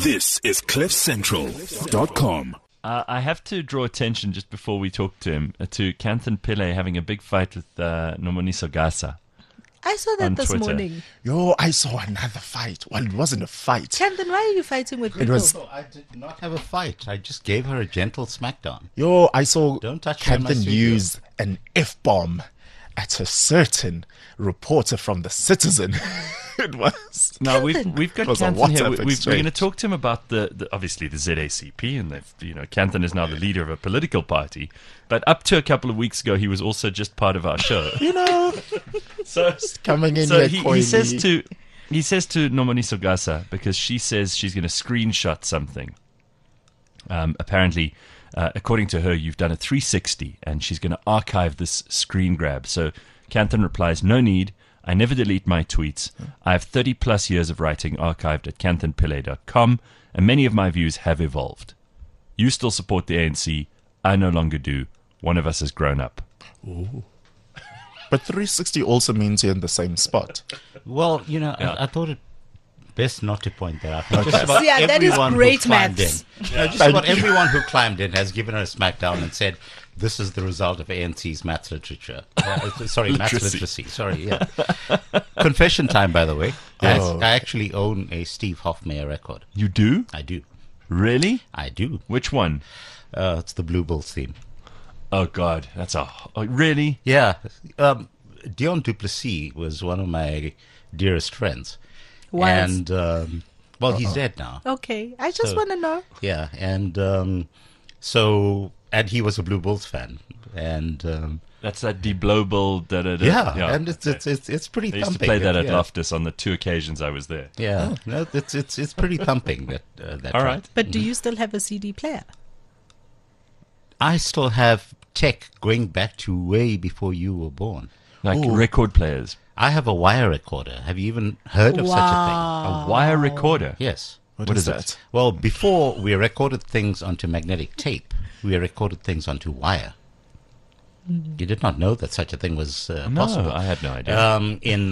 This is CliffCentral.com. I have to draw attention just before we talk to him to Kanthan Pillay having a big fight with Nomoniso Gasa. I saw that this Twitter. morning. Yo, I saw another fight. Well, it wasn't a fight. Kanthan, why are you fighting with people? It was. I did not have a fight. I just gave her a gentle smackdown. Yo, I saw Don't touch me in my Kanthan studio. use an F-bomb at a certain reporter from The Citizen. It was. Now we've got It was a Kanthan here. WhatsApp We're going to exchange. talk to him about the obviously the ZACP, and Kanthan is now the leader of a political party. But up to a couple of weeks ago, he was also just part of our show. You know, So coming in So here he coyly. says to Nomoniso Gasa, because she says she's going to screenshot something. Apparently, according to her, you've done a 360, and she's going to archive this screen grab. So Kanthan replies, "No need. I never delete my tweets. I have 30 plus years of writing archived at kanthanpillay.com, and many of my views have evolved. You still support the ANC. I no longer do. One of us has grown up." But 360 also means you're in the same spot. Well, Yeah. I thought it best not to point that out. Just about Yeah, that is everyone who great climbed maths. in. Just about everyone who climbed in has given her a smackdown and said, "This is the result of ANC's maths literature." Maths literacy. Sorry, yeah. Confession time, by the way. Oh. I actually own a Steve Hofmeyer record. You do? I do. Really? I do. Which one? It's the Blue Bulls theme. Oh, God. Really? Yeah. Dion Duplessis was one of my dearest friends. Was. And, he's dead now. Okay, I just So- want to know. Yeah. And and he was a Blue Bulls fan. And That's that de-blowable da-da-da. yeah, and it's pretty I used thumping. to play that at yeah. Loftus on the 2 occasions I was there. Yeah, no, it's pretty thumping. That All track. right. But do you still have a CD player? I still have tech going back to way before you were born. Like record players. I have a wire recorder. Have you even heard of such a A wire recorder. thing? Yes. What What is is it? that? Well, before we recorded things onto magnetic tape, we recorded things onto wire. You did not know that such a thing was possible. No, I had no idea. In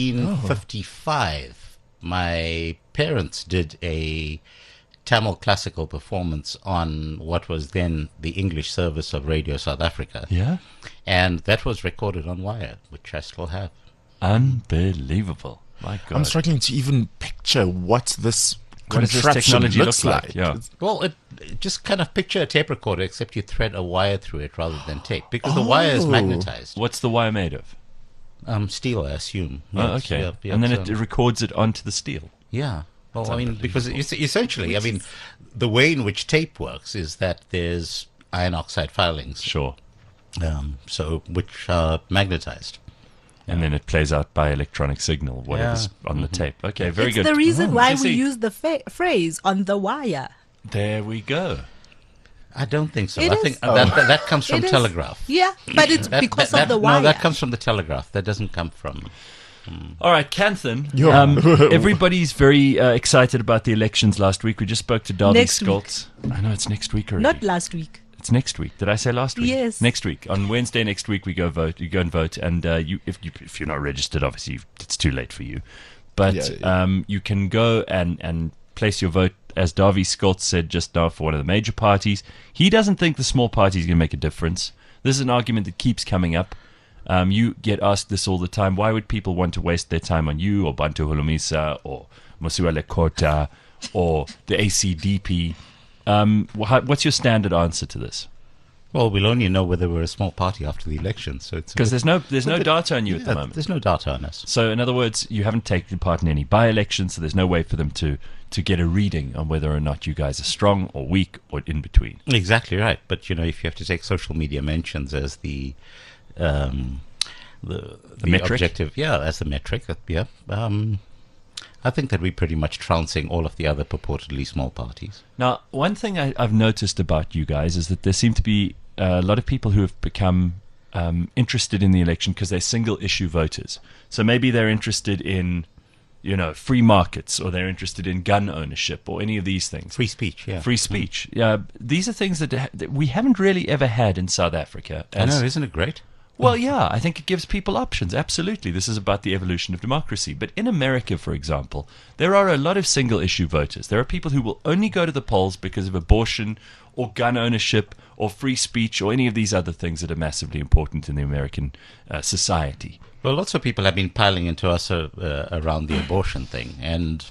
1955, my parents did a Tamil classical performance on what was then the English service of Radio South Africa. Yeah? And that was recorded on wire, which I still have. Unbelievable. My God. I'm struggling to even picture what this What does this contraption technology looks look like? like. Yeah. Well, just kind of picture a tape recorder, except you thread a wire through it rather than tape, because the wire is Oh. magnetized. What's the wire made of? Steel, I assume. Oh, Yes, okay. yep, And then so- it records it onto the steel. Yeah. Well, I mean, because essentially, the way in which tape works is that there's iron oxide filings, Sure. which are magnetized. And then it plays out by electronic signal, whatever's Yeah. on the tape. Okay, very It's good. the reason why we See, use the phrase "on the wire." There we go. I don't think so. It I is. think that comes from It is. Telegraph. Yeah, but it's because of the wire. No, that comes from the Telegraph. That doesn't come from... All right, Kanthan. Yeah. Everybody's very excited about the elections last week. We just spoke to Darby Next week. Skoltz. I know it's next week already. Not last week. It's next week. Did I say last week? Yes. Next week. On Wednesday next week, we go vote. You go and vote, and if you're not registered, obviously it's too late for you. But Yeah. you can go and place your vote, as Darby Skoltz said just now, for one of the major parties. He doesn't think the small party is going to make a difference. This is an argument that keeps coming up. You get asked this all the time. Why would people want to waste their time on you or Bantu Holomisa or Mosiwa Lekota or the ACDP? What's your standard answer to this? Well, we'll only know whether we're a small party after the election. So it's Because there's no data on you at the moment. There's no data on us. So in other words, you haven't taken part in any by-elections, so there's no way for them to get a reading on whether or not you guys are strong or weak or in between. Exactly right. But if you have to take social media mentions as the metric? objective, as the metric, I think that we're pretty much trouncing all of the other purportedly small parties. Now, one thing I've noticed about you guys is that there seem to be a lot of people who have become interested in the election because they're single-issue voters. So maybe they're interested in, free markets, or they're interested in gun ownership, or any of these things. Free speech, yeah. Free speech. Yeah, these are things that we haven't really ever had in South Africa. I know, isn't it great? Well, yeah, I think it gives people options. Absolutely. This is about the evolution of democracy. But in America, for example, there are a lot of single issue voters. There are people who will only go to the polls because of abortion or gun ownership or free speech or any of these other things that are massively important in the American society. Well, lots of people have been piling into us around the abortion thing, and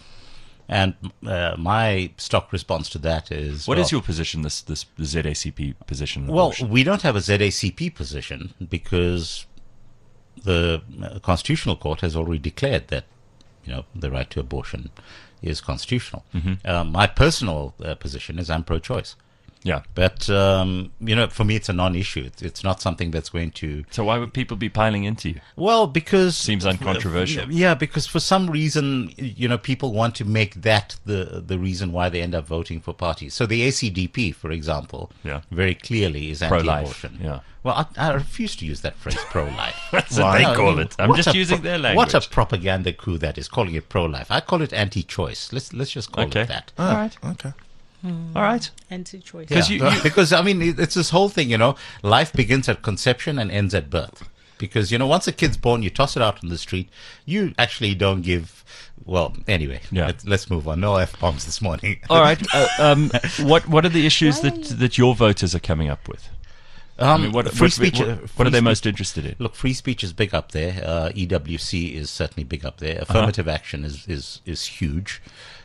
my stock response to that is... What is your position, the ZACP position? on Well, abortion? we don't have a ZACP position because the Constitutional Court has already declared that, the right to abortion is constitutional. My personal position is I'm pro-choice. Yeah. But, for me, it's a non-issue. It's not something that's going to... So why would people be piling into you? Well, because... Seems uncontroversial. Yeah, because for some reason, people want to make that the reason why they end up voting for parties. So the ACDP, for example, very clearly is Pro-life, anti-abortion. yeah. Well, I refuse to use that phrase, pro-life. That's what they call it. I'm just using their language. What a propaganda coup that is, calling it pro-life. I call it anti-choice. Let's just call it that. All right. Okay. All right. Anti-choice. Because it's this whole thing, life begins at conception and ends at birth. Because, once a kid's born, you toss it out on the street. You actually don't give... Well, anyway, let's move on. No F-bombs this morning. All right. What are the issues that your voters are coming up with? Free speech. What are they most interested in? Look, free speech is big up there. EWC is certainly big up there. Affirmative action is huge.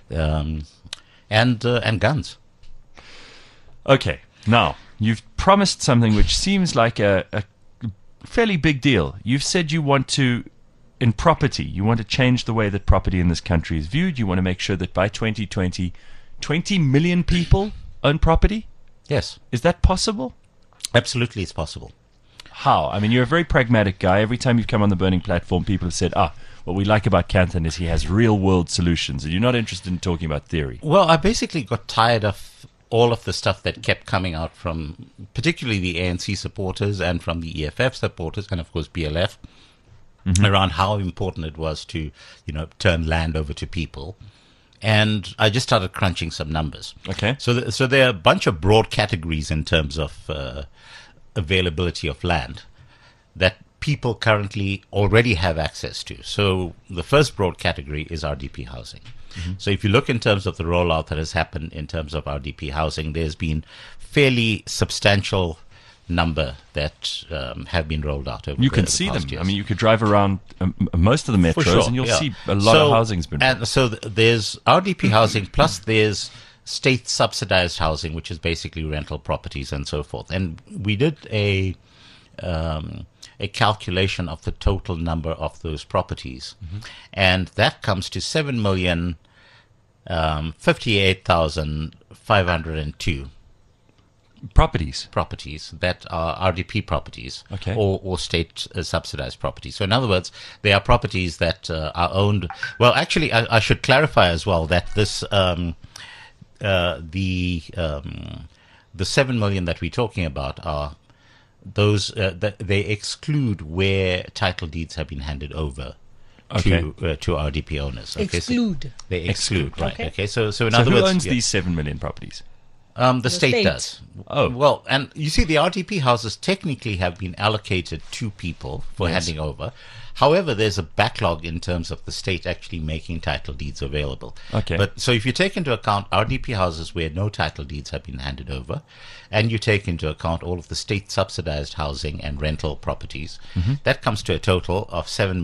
And guns. Okay, now, you've promised something which seems like a fairly big deal. You've said you want to, in property, you want to change the way that property in this country is viewed. You want to make sure that by 2020, 20 million people own property? Yes. Is that possible? Absolutely, it's possible. How? I mean, you're a very pragmatic guy. Every time you've come on the Burning Platform, people have said, what we like about Kanthan is he has real-world solutions, and you're not interested in talking about theory. Well, I basically got tired of all of the stuff that kept coming out from particularly the ANC supporters and from the EFF supporters and, of course, BLF around how important it was to, turn land over to people. And I just started crunching some numbers. Okay. So there are a bunch of broad categories in terms of availability of land that people currently already have access to. So the first broad category is RDP housing. So if you look in terms of the rollout that has happened in terms of RDP housing, there's been fairly substantial number that have been rolled out over You can the see past them. years. I mean, you could drive around most of the metros For sure, and you'll yeah. see a lot of housing's been built. And so there's RDP housing, plus there's state subsidized housing, which is basically rental properties and so forth. And we did a calculation of the total number of those properties, and that comes to 7,058,502 properties that are RDP properties, Okay. or state subsidized properties. So in other words, they are properties that are owned. Well, actually, I should clarify as well that this the 7 million that we're talking about are those that they exclude where title deeds have been handed over to RDP owners. Okay, Exclude. So they exclude, right? Okay. Okay, so in So other who words, owns these 7 million properties? the state state. does. Oh. Well, and you see, the RDP houses technically have been allocated to people for handing over. However, there's a backlog in terms of the state actually making title deeds available. Okay. But so if you take into account RDP houses where no title deeds have been handed over, and you take into account all of the state subsidized housing and rental properties, that comes to a total of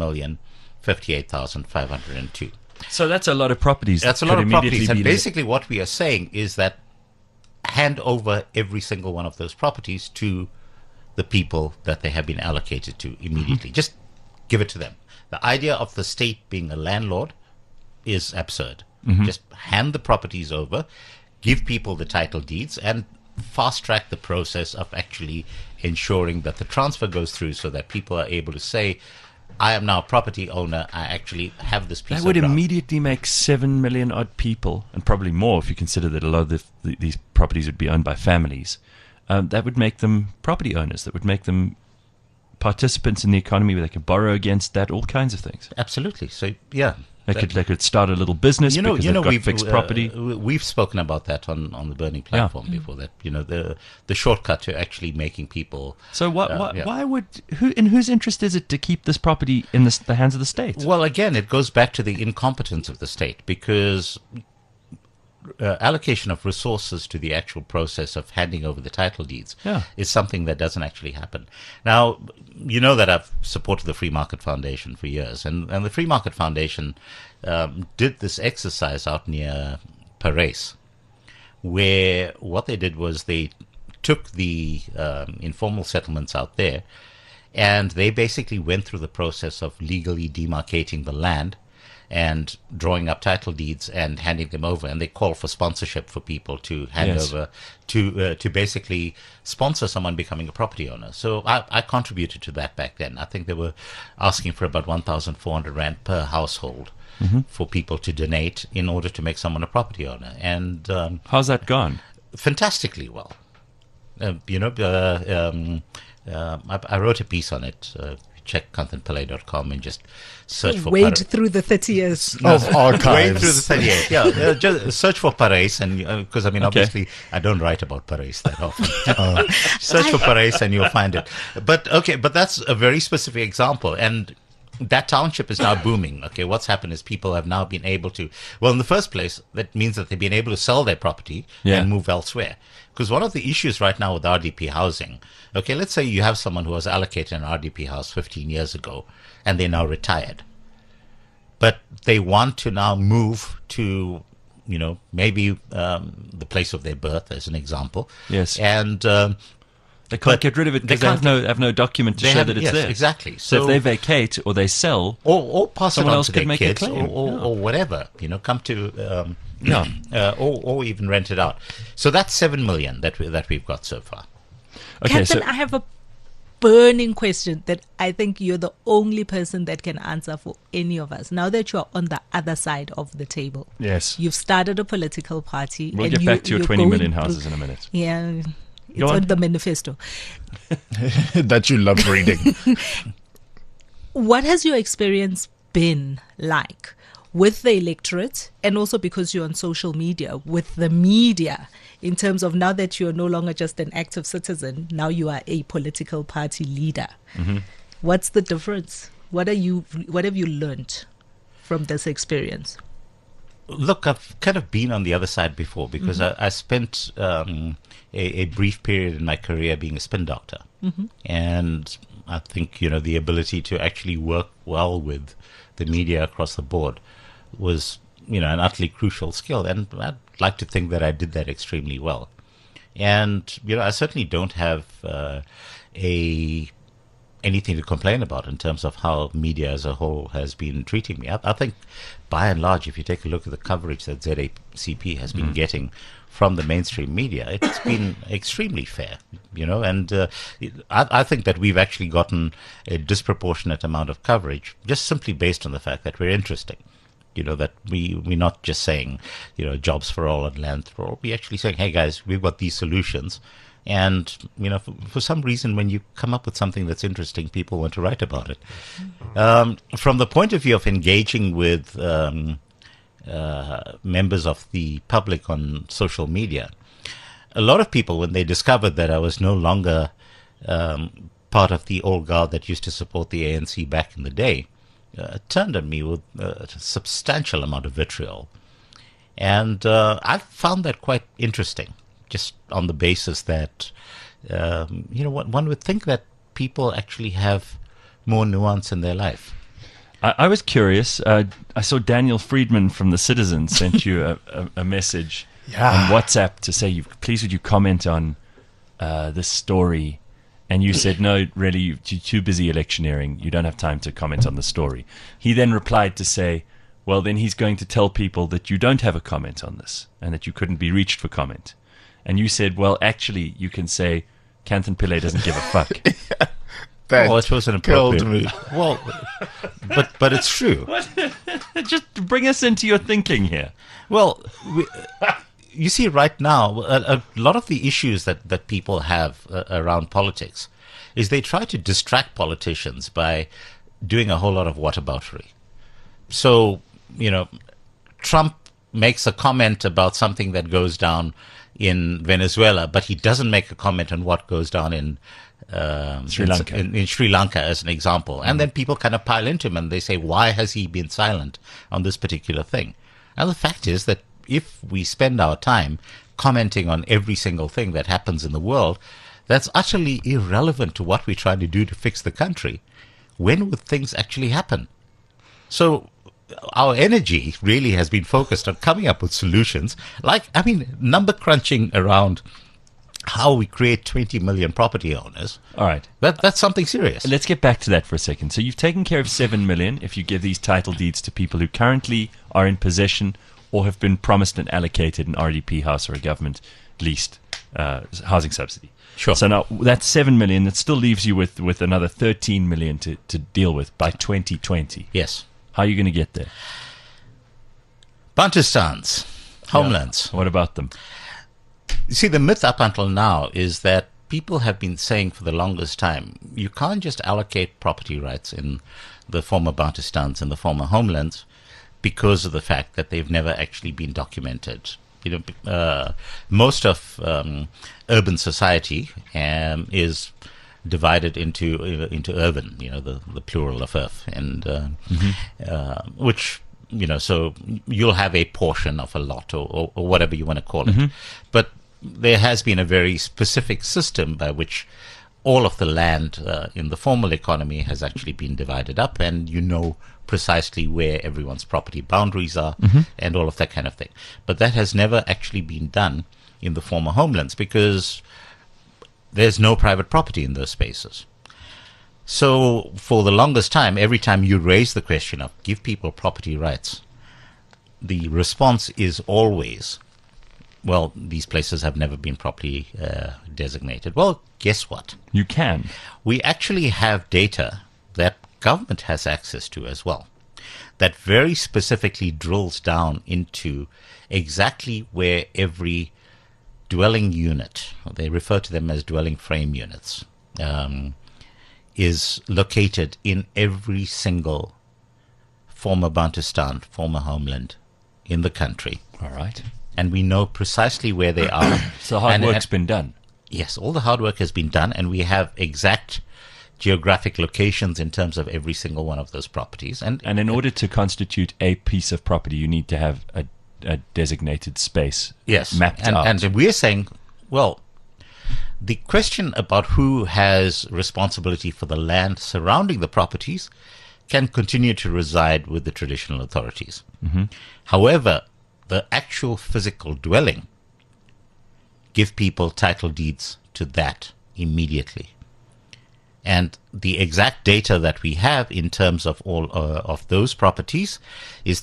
7,058,502. So that's a lot of properties. That's a that lot could of properties. immediately And be basically what we are saying is that hand over every single one of those properties to the people that they have been allocated to immediately. Just give it to them. The idea of the state being a landlord is absurd. Just hand the properties over, give people the title deeds, and fast track the process of actually ensuring that the transfer goes through so that people are able to say, I am now a property owner, I actually have this piece That of would ground. immediately make 7 million odd people, and probably more if you consider that a lot of these properties would be owned by families. That would make them property owners. That would make them participants in the economy where they could borrow against that, all kinds of things. Absolutely. So, yeah. They could start a little business because they've got we've fixed property. We've spoken about that on the Burning platform before. That the shortcut to actually making people. So why would in whose interest is it to keep this property in the hands of the state? Well, again, it goes back to the incompetence of the state, because allocation of resources to the actual process of handing over the title deeds is something that doesn't actually happen. Now, you know that I've supported the Free Market Foundation for years, and the Free Market Foundation did this exercise out near Parys, where what they did was they took the informal settlements out there, and they basically went through the process of legally demarcating the land and drawing up title deeds and handing them over, and they call for sponsorship for people to hand over to basically sponsor someone becoming a property owner. So I contributed to that back then. I think they were asking for about 1,400 rand per household for people to donate in order to make someone a property owner. And how's that gone? Fantastically well. I wrote a piece on it. Check kanthanpillay.com and just search for Wade through the 30 years. Of Wade archives. through the 38. Yeah, just search for Parys, and because obviously I don't write about Parys that often. Search for Parys and you'll find it. But that's a very specific example, and that township is now booming. Okay, what's happened is people have now been able to. Well, in the first place, that means that they've been able to sell their property and move elsewhere. Because one of the issues right now with RDP housing, okay, let's say you have someone who was allocated an RDP house 15 years ago and they're now retired. But they want to now move to, maybe the place of their birth, as an example. Yes. And they can't get rid of it because they have no document to show that it's there. Exactly. So if they vacate or they sell, or pass it someone on else to could their make a kids, claim. or whatever, come to or even rent it out. So that's 7 million that we've got so far. Okay, Captain, I have a burning question that I think you're the only person that can answer for any of us. Now that you're on the other side of the table, yes, you've started a political party. We'll and get back to your 20 million going houses through- in a minute. Yeah, it's Go on. on the manifesto. That you love reading. What has your experience been like with the electorate, and also because you're on social media, with the media, in terms of now that you're no longer just an active citizen, now you are a political party leader? What's the difference? What have you learned from this experience? Look, I've kind of been on the other side before, because I spent a brief period in my career being a spin doctor. And I think, the ability to actually work well with the media across the board was, an utterly crucial skill. And I'd like to think that I did that extremely well. And, I certainly don't have anything to complain about in terms of how media as a whole has been treating me. I think, by and large, if you take a look at the coverage that ZACP has been getting from the mainstream media, it's been extremely fair, and I think that we've actually gotten a disproportionate amount of coverage just simply based on the fact that we're interesting. That we're not just saying, jobs for all and land for all. We're actually saying, hey guys, we've got these solutions. And, for some reason, when you come up with something that's interesting, people want to write about it. From the point of view of engaging with members of the public on social media, a lot of people, when they discovered that I was no longer part of the old guard that used to support the ANC back in the day, turned on me with a substantial amount of vitriol. And I found that quite interesting. Just on the basis that, one would think that people actually have more nuance in their life. I was curious. I saw Daniel Friedman from The Citizen sent you a message on WhatsApp to say, please would you comment on this story? And you said, no, really, you're too busy electioneering. You don't have time to comment on the story. He then replied to say, well, then he's going to tell people that you don't have a comment on this and that you couldn't be reached for comment. And you said, well, actually, you can say, Kanthan Pillay doesn't give a fuck. That it was an killed appropriate. me. Well, but it's true. Just bring us into your thinking here. Well, you see, right now, a lot of the issues that people have around politics is they try to distract politicians by doing a whole lot of whataboutery. So, Trump makes a comment about something that goes down in Venezuela, but he doesn't make a comment on what goes down in Sri Lanka. In Sri Lanka, as an example. And then people kind of pile into him and they say, why has he been silent on this particular thing? And the fact is that if we spend our time commenting on every single thing that happens in the world, that's utterly irrelevant to what we're trying to do to fix the country. When would things actually happen? So our energy really has been focused on coming up with solutions, number crunching around how we create 20 million property owners. All right. That's something serious. Let's get back to that for a second. So you've taken care of 7 million if you give these title deeds to people who currently are in possession or have been promised and allocated an RDP house or a government leased housing subsidy. Sure. So now that's 7 million. That still leaves you with another 13 million to deal with by 2020. Yes. How are you going to get there? Bantustans, homelands. Yeah. What about them? You see, the myth up until now is that people have been saying for the longest time, you can't just allocate property rights in the former Bantustans and the former homelands because of the fact that they've never actually been documented. Most of urban society is divided into urban, the plural of earth, and which, so you'll have a portion of a lot or whatever you want to call it. But there has been a very specific system by which all of the land in the formal economy has actually been divided up, and precisely where everyone's property boundaries are and all of that kind of thing. But that has never actually been done in the former homelands because there's no private property in those spaces. So for the longest time, every time you raise the question of give people property rights, the response is always, well, these places have never been properly designated. Well, guess what? You can. We actually have data that government has access to as well, that very specifically drills down into exactly where every dwelling unit, they refer to them as dwelling frame units, is located in every single former Bantustan, former homeland in the country. All right. And we know precisely where they are. So hard work's been done. Yes, all the hard work has been done, and we have exact geographic locations in terms of every single one of those properties. And in order to constitute a piece of property, you need to have a designated space mapped out. And we're saying, well, the question about who has responsibility for the land surrounding the properties can continue to reside with the traditional authorities. However, the actual physical dwelling, give people title deeds to that immediately. And the exact data that we have in terms of all of those properties is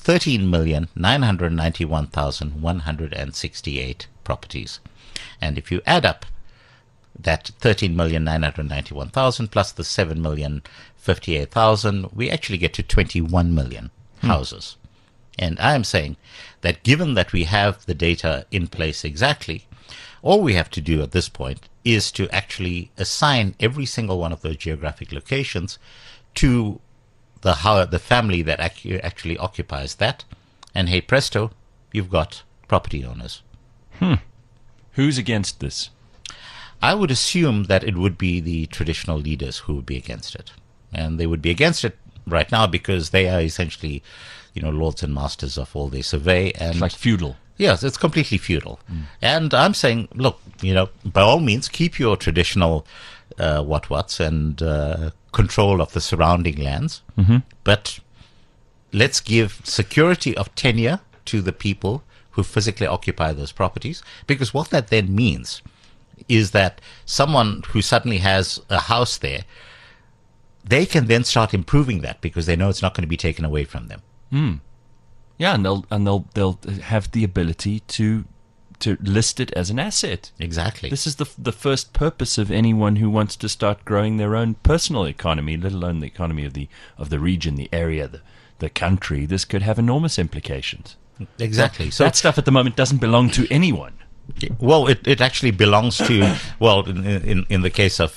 13,991,168 properties. And if you add up that 13,991,000 plus the 7,058,000, we actually get to 21 million houses. And I am saying that given that we have the data in place exactly, all we have to do at this point is to actually assign every single one of those geographic locations to the family that actually occupies that. And hey presto, you've got property owners. Who's against this? I would assume that it would be the traditional leaders who would be against it. And they would be against it right now because they are essentially, lords and masters of all their survey. And It's like feudal. Yes, it's completely feudal. And I'm saying, look, by all means, keep your traditional what's and control of the surrounding lands. But let's give security of tenure to the people who physically occupy those properties. Because what that then means is that someone who suddenly has a house there, they can then start improving that because they know it's not going to be taken away from them. Yeah, and they'll have the ability to list it as an asset. Exactly. This is the first purpose of anyone who wants to start growing their own personal economy, let alone the economy of the region, the area, the country. This could have enormous implications. Exactly. So that stuff at the moment doesn't belong to anyone. Well, it actually belongs to, well, in the case of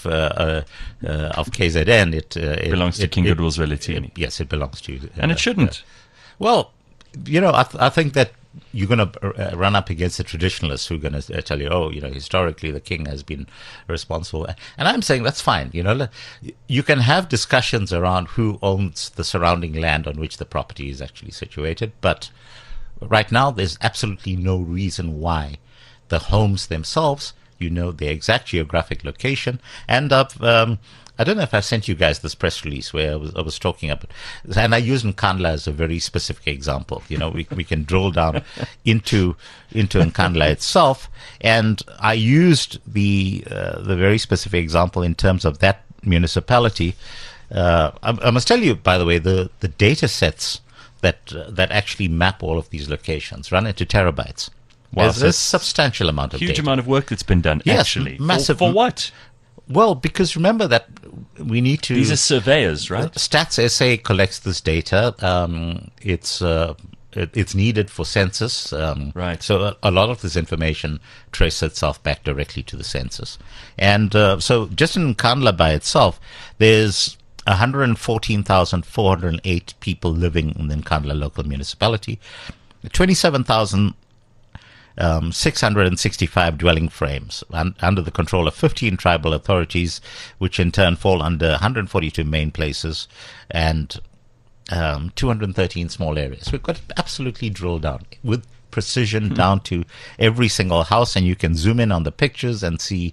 KZN, it belongs to King Goodwill Zwelithini. Yes, it belongs to. And it shouldn't. Well, I think that you're going to run up against the traditionalists who are going to tell you, historically the king has been responsible. And I'm saying that's fine. You can have discussions around who owns the surrounding land on which the property is actually situated. But right now, there's absolutely no reason why the homes themselves, their exact geographic location. And I don't know if I sent you guys this press release where I was talking about, and I use Nkandla as a very specific example. We can drill down into Nkandla itself, and I used the very specific example in terms of that municipality. I must tell you, by the way, the data sets that actually map all of these locations run into terabytes. Wow, There's so a substantial amount of huge data. amount of work that's been done, Yes, actually. massive. For what? Well, because remember that we need to... These are surveyors, right? Stats SA collects this data. It's needed for census. Right. So a lot of this information traces itself back directly to the census. And so just in Nkandla by itself, there's 114,408 people living in the Nkandla local municipality, 27,665 dwelling frames under the control of 15 tribal authorities, which in turn fall under 142 main places and 213 small areas. We've got absolutely drilled down with precision down to every single house, and you can zoom in on the pictures and see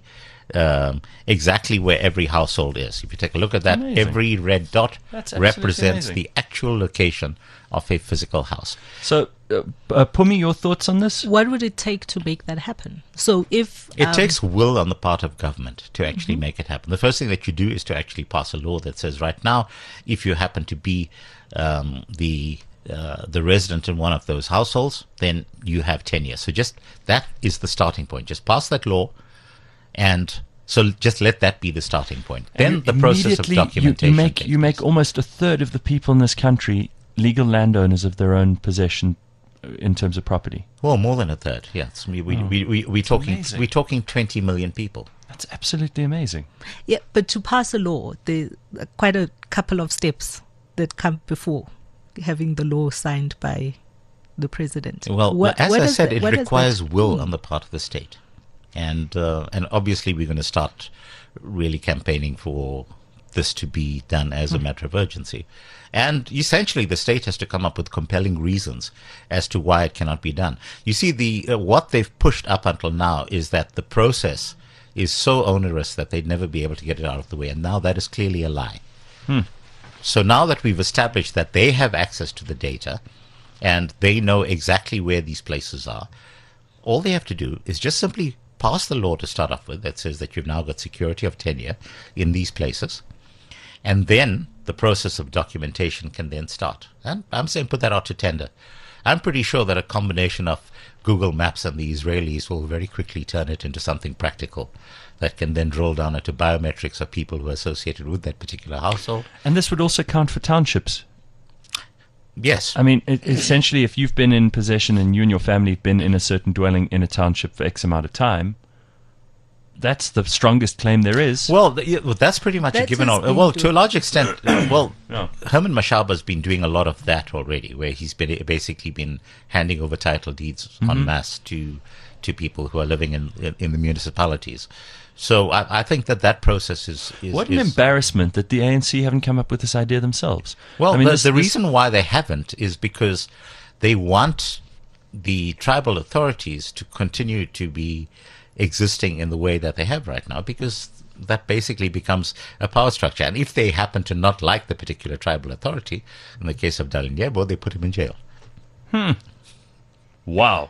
exactly where every household is. If you take a look at that, Amazing. every red dot That's absolutely represents amazing. the actual location of a physical house. So, Pumi, your thoughts on this? What would it take to make that happen? So if It takes will on the part of government to actually make it happen. The first thing that you do is to actually pass a law that says right now, if you happen to be the resident in one of those households, then you have 10 years. So just that is the starting point. Just pass that law, and so just let that be the starting point. Then the process of Immediately, documentation. you make almost a third of the people in this country legal landowners of their own possession in terms of property. Well, more than a third. Yes, we're talking 20 million people. That's absolutely amazing. yeah, but to pass a law, there are quite a couple of steps that come before having the law signed by the president. Well, as I said, it what does requires that will mean? on the part of the state, and obviously we're going to start really campaigning for this to be done as a matter of urgency. And essentially, the state has to come up with compelling reasons as to why it cannot be done. You see, what they've pushed up until now is that the process is so onerous that they'd never be able to get it out of the way, and now that is clearly a lie. So now that we've established that they have access to the data and they know exactly where these places are, all they have to do is just simply pass the law to start off with that says that you've now got security of tenure in these places, and then the process of documentation can then start. And I'm saying put that out to tender. I'm pretty sure that a combination of Google Maps and the Israelis will very quickly turn it into something practical that can then drill down into biometrics of people who are associated with that particular household. And this would also count for townships. Yes. I mean, essentially, if you've been in possession and you and your family have been in a certain dwelling in a township for X amount of time, that's the strongest claim there is. Well, that's pretty much a That given. has been Well, to a doing- large extent, No. Herman Mashaba's been doing a lot of that already, where he's basically been handing over title deeds en masse to people who are living in the municipalities. So I think that process is What an embarrassment that the ANC haven't come up with this idea themselves. Well, I mean, the reason why they haven't is because they want the tribal authorities to continue to be existing in the way that they have right now, because that basically becomes a power structure. And if they happen to not like the particular tribal authority, in the case of Dalindyebo, they put him in jail. Wow.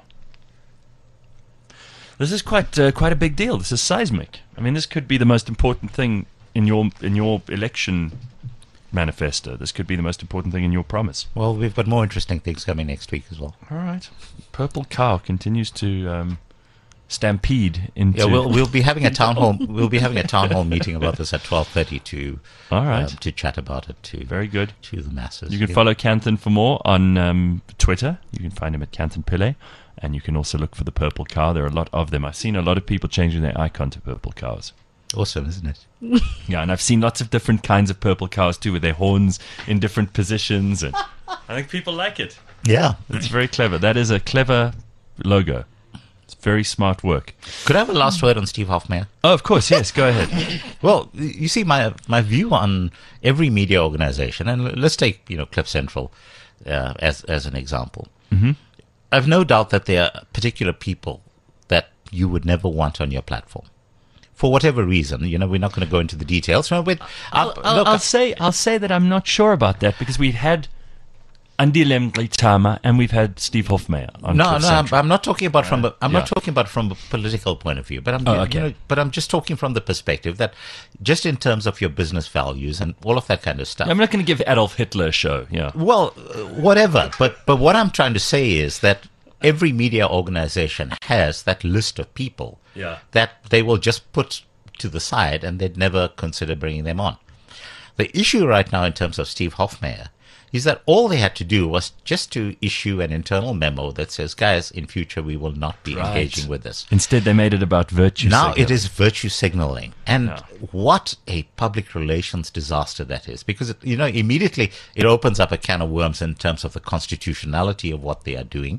This is quite a big deal. This is seismic. I mean, this could be the most important thing in your election manifesto. This could be the most important thing in your promise. Well, we've got more interesting things coming next week as well. All right. Purple Cow continues to stampede into. Yeah, we'll be having a town hall. We'll be having a town hall meeting about this at 12:30 to All right. to chat about it to Very good. to the masses. You can Yeah. follow Kanthan for more on Twitter. You can find him at Kanthan Pillay. And you can also look for the purple cow. There are a lot of them. I've seen a lot of people changing their icon to purple cows. Awesome, isn't it? Yeah, and I've seen lots of different kinds of purple cows too, with their horns in different positions. And I think people like it. Yeah. It's very clever. That is a clever logo. It's very smart work. Could I have a last word on Steve Hofmeyr? Oh, of course, yes. Go ahead. Well, you see, my view on every media organization, and let's take Cliff Central as an example. Mm-hmm. I've no doubt that there are particular people that you would never want on your platform, for whatever reason. We're not going to go into the details. But I'll say that I'm not sure about that, because we've had Andile Mngxitama and we've had Steve Hofmeyr on Cliff Central. I'm not talking about not talking about from a political point of view, but I'm just talking from the perspective that, just in terms of your business values and all of that kind of stuff. I'm not going to give Adolf Hitler a show. Yeah. Well, whatever. But what I'm trying to say is that every media organization has that list of people that they will just put to the side, and they'd never consider bringing them on. The issue right now in terms of Steve Hofmeyr is that all they had to do was just to issue an internal memo that says, guys, in future we will not be engaging with this. Instead, they made it about virtue signaling. Now it is virtue signaling. And what a public relations disaster that is. Because, immediately it opens up a can of worms in terms of the constitutionality of what they are doing.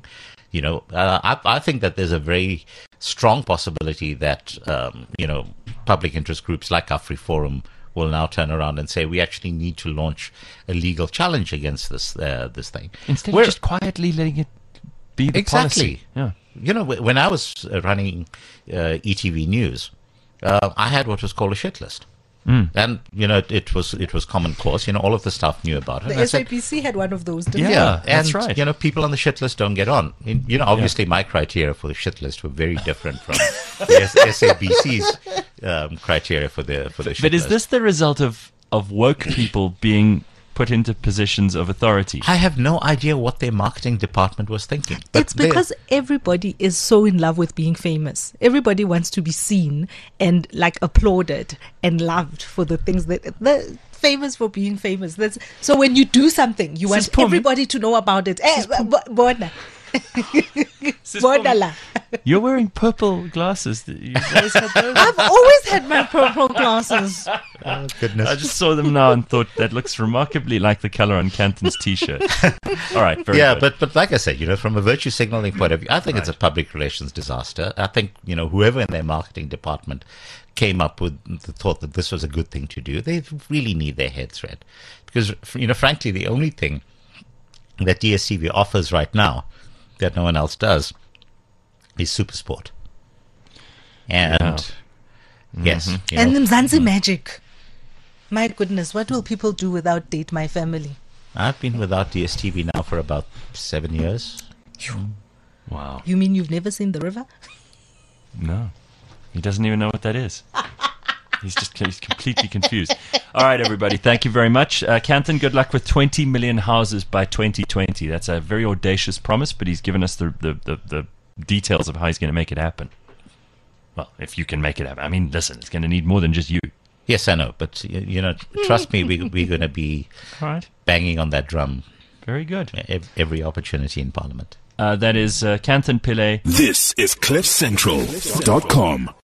I think that there's a very strong possibility that, public interest groups like AfriForum will now turn around and say, we actually need to launch a legal challenge against this thing. Instead of just quietly letting it be the policy. Yeah. When I was running ETV News, I had what was called a shit list. And, it was common course. All of the staff knew about it. The SAPC had one of those, didn't Yeah, it? that's right. People on the shit list don't get on. Obviously my criteria for the shit list were very different from the SABC's criteria for the shit list. But is this the result of woke people being put into positions of authority? I have no idea what their marketing department was thinking. But it's because everybody is so in love with being famous. Everybody wants to be seen and applauded and loved for the things that they're famous for being famous. So when you do something, you want everybody to know about it. Bona. You're wearing purple glasses. You've always had those? I've always had my purple glasses. Oh, goodness. I just saw them now and thought that looks remarkably like the color on Canton's T-shirt. All right, very good. but like I said, from a virtue signaling point of view, I think it's a public relations disaster. I think, whoever in their marketing department came up with the thought that this was a good thing to do, they really need their heads read. Because, frankly, the only thing that DSTV offers right now that no one else does is SuperSport. And yes. And Mzansi Magic. My goodness, what will people do without Date My Family? I've been without DSTV now for about 7 years. Wow. You mean you've never seen The River? No. He doesn't even know what that is. He's completely confused. All right, everybody. Thank you very much. Canton, good luck with 20 million houses by 2020. That's a very audacious promise, but he's given us the details of how he's going to make it happen. Well, if you can make it happen. I mean, listen, it's going to need more than just you. Yes, I know. But, trust me, we're going to be banging on that drum. Very good. Every opportunity in Parliament. That is Canton Pillay. This is CliffCentral.com.